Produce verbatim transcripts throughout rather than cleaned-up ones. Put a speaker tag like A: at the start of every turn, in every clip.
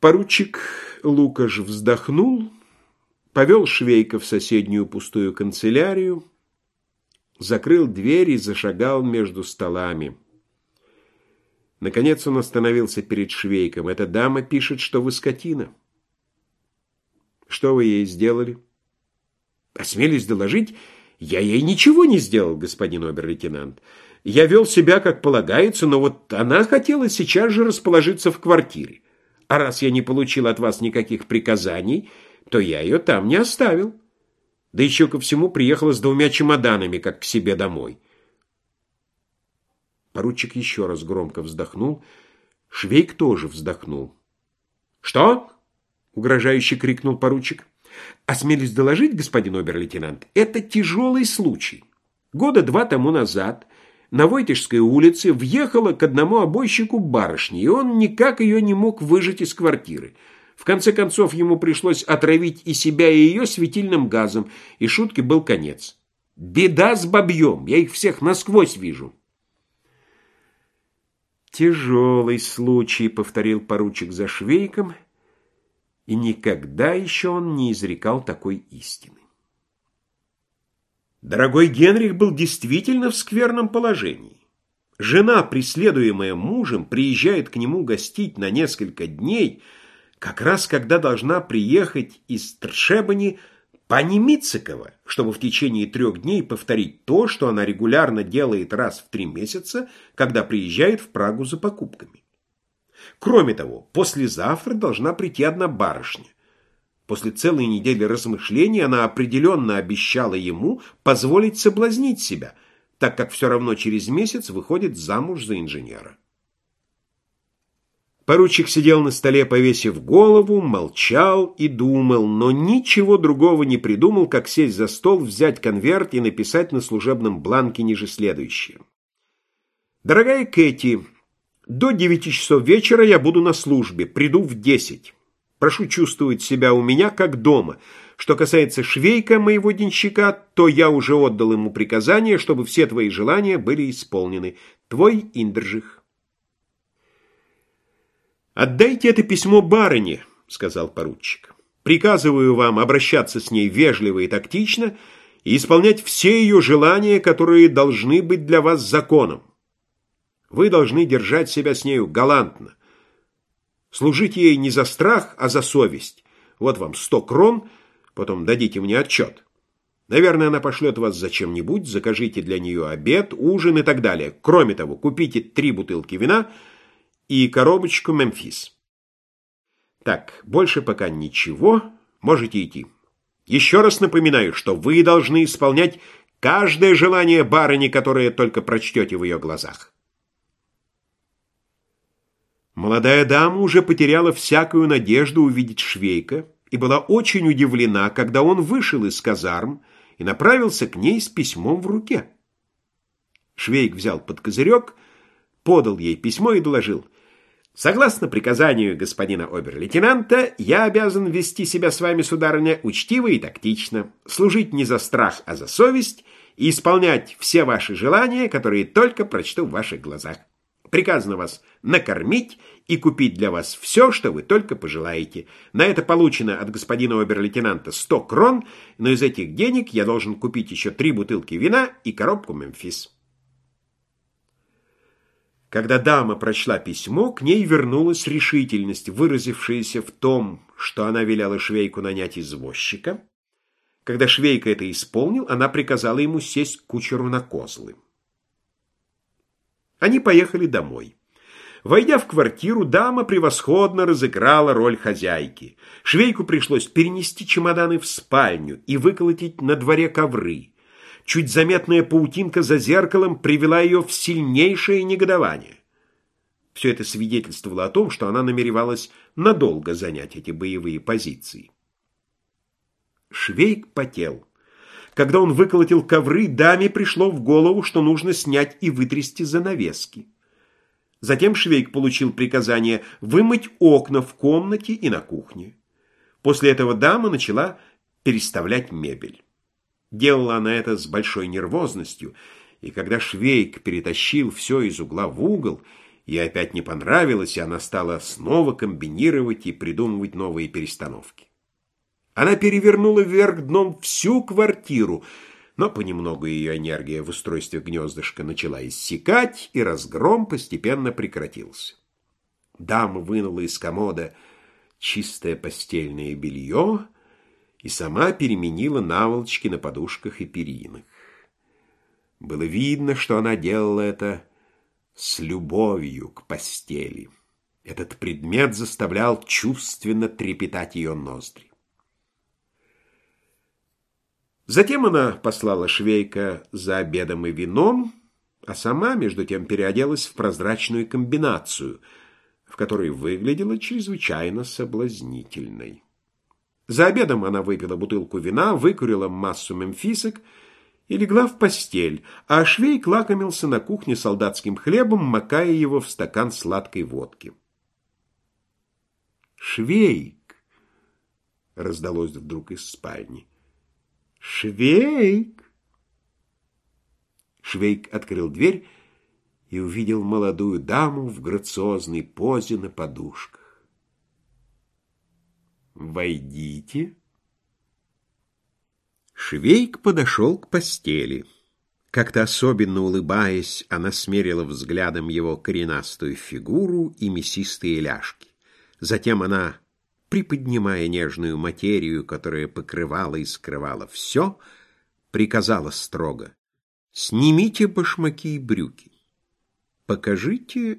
A: Поручик Лукаш вздохнул, повел Швейка в соседнюю пустую канцелярию, закрыл дверь и зашагал между столами. Наконец он остановился перед Швейком. «Эта дама пишет, что вы скотина. Что вы ей сделали?» «Осмелюсь доложить, я ей ничего не сделал, господин обер-лейтенант. Я вел себя, как полагается, но вот она хотела сейчас же расположиться в квартире. А раз я не получил от вас никаких приказаний, то я ее там не оставил. Да еще ко всему приехала с двумя чемоданами, как к себе домой». Поручик еще раз громко вздохнул. Швейк тоже вздохнул. «Что?» — угрожающе крикнул поручик. «Осмелюсь доложить, господин обер-лейтенант, это тяжелый случай. Года два тому назад на Войтежской улице въехала к одному обойщику барышня, и он никак ее не мог выжать из квартиры. В конце концов, ему пришлось отравить и себя, и ее светильным газом, и шутке был конец. Беда с бабьем, я их всех насквозь вижу». «Тяжелый случай», — повторил поручик за Швейком, и никогда еще он не изрекал такой истины. Дорогой Генрих был действительно в скверном положении. Жена, преследуемая мужем, приезжает к нему гостить на несколько дней, как раз когда должна приехать из Тршебани пани Мицикова, чтобы в течение трех дней повторить то, что она регулярно делает раз в три месяца, когда приезжает в Прагу за покупками. Кроме того, послезавтра должна прийти одна барышня. После целой недели размышлений она определенно обещала ему позволить соблазнить себя, так как все равно через месяц выходит замуж за инженера. Поручик сидел на столе, повесив голову, молчал и думал, но ничего другого не придумал, как сесть за стол, взять конверт и написать на служебном бланке ниже следующее. «Дорогая Кэти, до девяти часов вечера я буду на службе, приду в десять. Прошу чувствовать себя у меня как дома. Что касается Швейка, моего денщика, то я уже отдал ему приказание, чтобы все твои желания были исполнены. Твой Индржих». «Отдайте это письмо барыне», — сказал поручик. «Приказываю вам обращаться с ней вежливо и тактично и исполнять все ее желания, которые должны быть для вас законом. Вы должны держать себя с нею галантно. Служите ей не за страх, а за совесть. Вот вам сто крон, потом дадите мне отчет. Наверное, она пошлет вас за чем-нибудь, закажите для нее обед, ужин и так далее. Кроме того, купите три бутылки вина и коробочку «Мемфис». Так, больше пока ничего, можете идти. Еще раз напоминаю, что вы должны исполнять каждое желание барыни, которое только прочтете в ее глазах». Молодая дама уже потеряла всякую надежду увидеть Швейка и была очень удивлена, когда он вышел из казарм и направился к ней с письмом в руке. Швейк взял под козырек, подал ей письмо и доложил: «Согласно приказанию господина обер-лейтенанта, я обязан вести себя с вами, сударыня, учтиво и тактично, служить не за страх, а за совесть и исполнять все ваши желания, которые только прочту в ваших глазах. Приказано вас накормить и купить для вас все, что вы только пожелаете. На это получено от господина обер-лейтенанта сто крон, но из этих денег я должен купить еще три бутылки вина и коробку «Мемфис». Когда дама прочла письмо, к ней вернулась решительность, выразившаяся в том, что она велела Швейку нанять извозчика. Когда Швейка это исполнил, она приказала ему сесть к кучеру на козлы. Они поехали домой. Войдя в квартиру, дама превосходно разыграла роль хозяйки. Швейку пришлось перенести чемоданы в спальню и выколотить на дворе ковры. Чуть заметная паутинка за зеркалом привела ее в сильнейшее негодование. Все это свидетельствовало о том, что она намеревалась надолго занять эти боевые позиции. Швейк потел. Когда он выколотил ковры, даме пришло в голову, что нужно снять и вытрясти занавески. Затем Швейк получил приказание вымыть окна в комнате и на кухне. После этого дама начала переставлять мебель. Делала она это с большой нервозностью, и когда Швейк перетащил все из угла в угол Ей опять не понравилось, и она стала снова комбинировать и придумывать новые перестановки. Она перевернула вверх дном всю квартиру, но понемногу ее энергия в устройстве гнездышка начала иссякать, и разгром постепенно прекратился. Дама вынула из комода чистое постельное белье и сама переменила наволочки на подушках и перинах. Было видно, что она делала это с любовью к постели. Этот предмет заставлял чувственно трепетать ее ноздри. Затем она послала швейка за обедом и вином, а сама, между тем, переоделась в прозрачную комбинацию, в которой выглядела чрезвычайно соблазнительной. За обедом она выпила бутылку вина, выкурила массу мемфисок и легла в постель, а швейк лакомился на кухне солдатским хлебом, макая его в стакан сладкой водки. «Швейк!» — раздалось вдруг из спальни. «Швейк!» Швейк открыл дверь и увидел молодую даму в грациозной позе на подушках. «Войдите!» Швейк подошел к постели. Как-то особенно улыбаясь, она смерила взглядом его коренастую фигуру и мясистые ляжки. Затем она, приподнимая нежную материю, которая покрывала и скрывала все, приказала строго: «Снимите башмаки и брюки. Покажите...»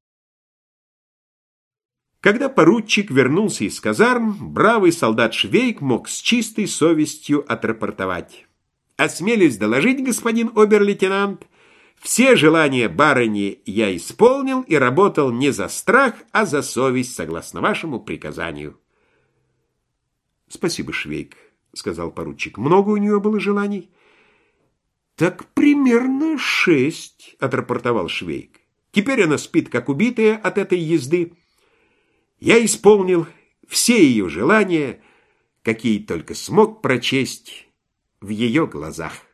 A: Когда поручик вернулся из казарм, бравый солдат Швейк мог с чистой совестью отрапортовать: «Осмелюсь доложить, господин обер-лейтенант, все желания барыни я исполнил и работал не за страх, а за совесть, согласно вашему приказанию». «Спасибо, Швейк», — сказал поручик. «Много у нее было желаний?» «Так примерно шесть», — отрапортовал Швейк. «Теперь она спит, как убитая от этой езды. Я исполнил все ее желания, какие только смог прочесть в ее глазах».